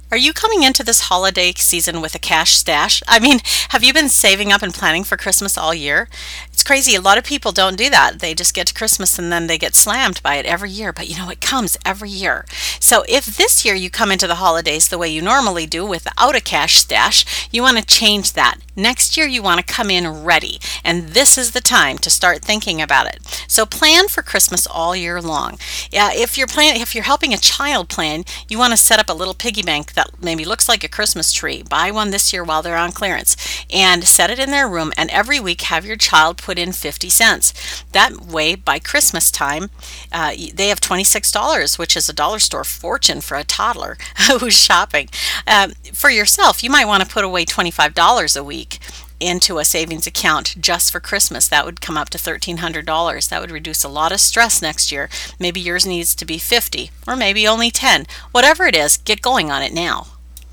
Are you coming into this holiday season with a cash stash? I mean, have you been saving up and planning for Christmas all year? It's crazy. A lot of people don't do that. They just get to Christmas and then they get slammed by it every year. But it comes every year. So if this year you come into the holidays the way you normally do without a cash stash, you want to change that. Next year you want to come in ready. And this is the time to start thinking about it. So plan for Christmas all year long. Yeah, if you're helping a child plan, you want to set up a little piggy bank that maybe looks like a Christmas tree. Buy one this year while they're on clearance and set it in their room, and every week have your child put in 50 cents. That way by Christmas time, they have $26, which is a dollar store fortune for a toddler who's shopping. For yourself, you might want to put away $25 a week into a savings account just for Christmas. That would come up to $1,300. That would reduce a lot of stress next year. Maybe yours needs to be 50 or maybe only 10. Whatever it is, get going on it now.